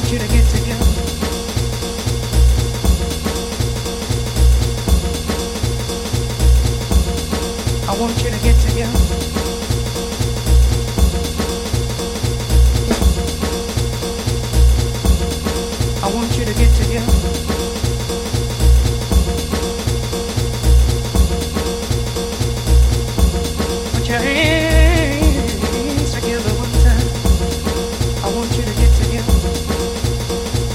you to get together. I want you to get together. I want you to get together. Put your hands together one time. I want you to get together.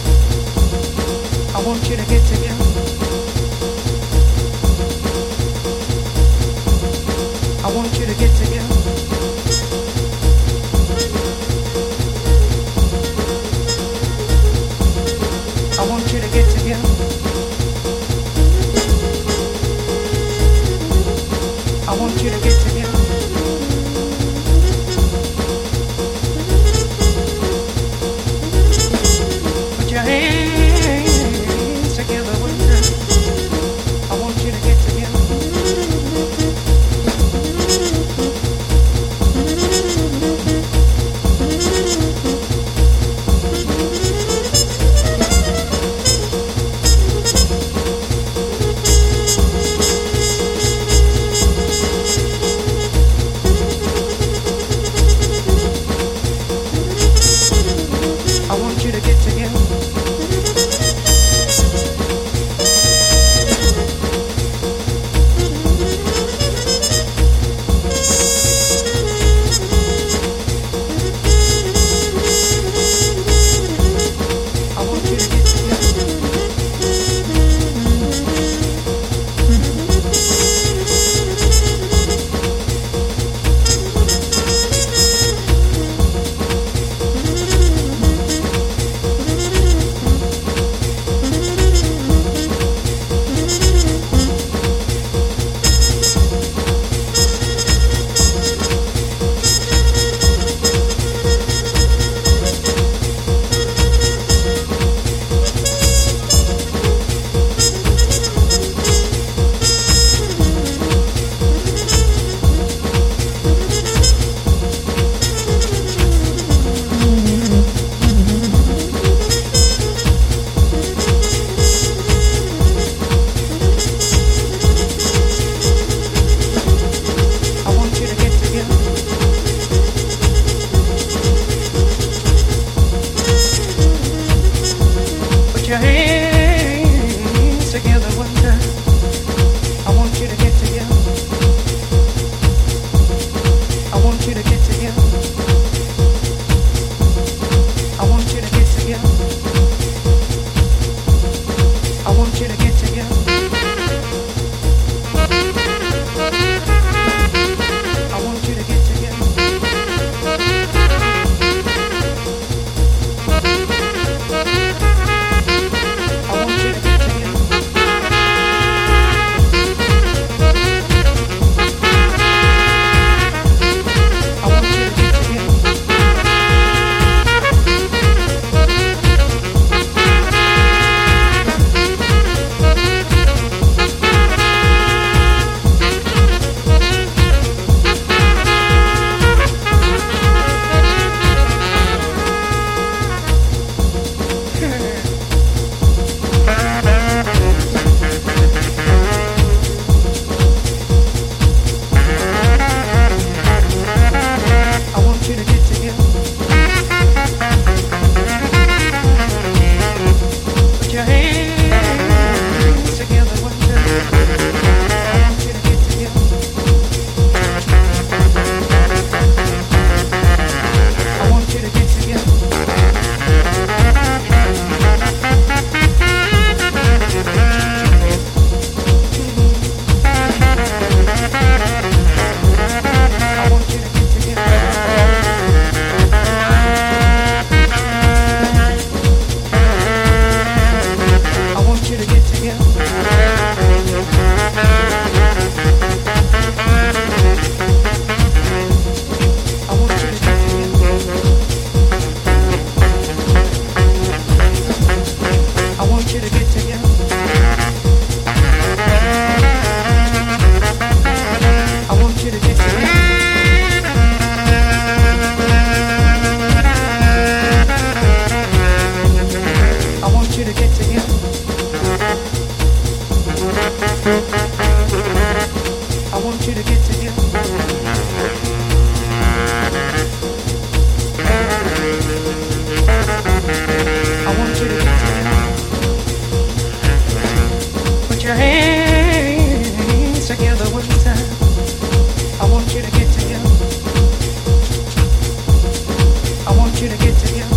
you to get together.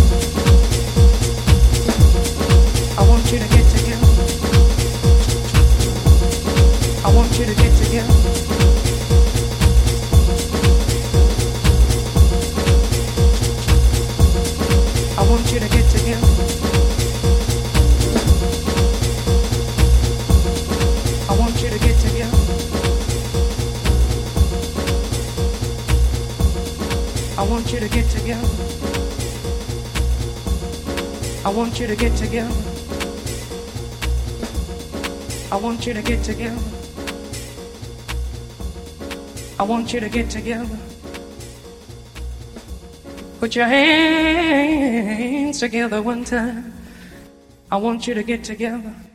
I want you to get together. I want you to get together. I want you to get together. I want you to get together. I want you to get together. I want you to get together. I want you to get together. I want you to get together. Put your hands together one time. I want you to get together.